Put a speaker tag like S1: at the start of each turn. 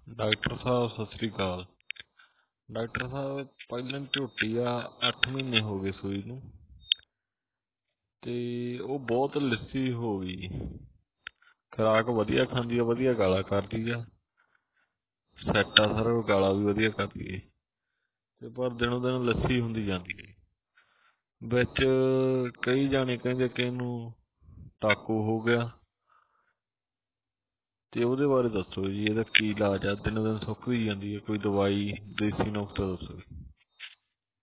S1: Doctor ਸਾਹਿਬ ਸਤਿ ਸ੍ਰੀ ਅਕਾਲ। Doctor ਸਾਹਿਬ ਪਹਿਲਾਂ ਝੋਟੀ ਆ 8 ਮਹੀਨੇ ਹੋ ਗਏ ਸੂਈ ਨੂੰ, ਤੇ ਉਹ ਬਹੁਤ ਲਿੱਸੀ ਹੋ ਗਈ। ਖੁਰਾਕ ਵਧੀਆ ਖਾਂਦੀ ਆ, ਵਧੀਆ ਗਾਲਾਂ ਕਰਦੀ ਆ, ਸੈੱਟ ਆ ਸਾਰਾ, ਗਾਲਾਂ ਵੀ ਵਧੀਆ ਕਰਦੀ ਹੈ, ਤੇ ਪਰ ਦਿਨੋਂ ਦਿਨ ਲੱਸੀ ਹੁੰਦੀ ਜਾਂਦੀ ਹੈ। ਵਿੱਚ ਕਈ ਜਾਣੇ ਕਹਿੰਦੇ ਕਿ ਇਹਨੂੰ ਟਾਕੂ ਹੋ ਗਿਆ, ਤੇ ਉਹਦੇ ਬਾਰੇ ਦੱਸੋ ਜੀ, ਇਹਦਾ ਕੀ ਇਲਾਜ ਆ? ਦਿਨੋਂ ਦਿਨ ਸੁੱਕ ਵੀ ਜਾਂਦੀ ਹੈ, ਕੋਈ ਦਵਾਈ ਦੇਸੀ ਨੁਕਤਾ ਦੱਸੋ ਜੀ।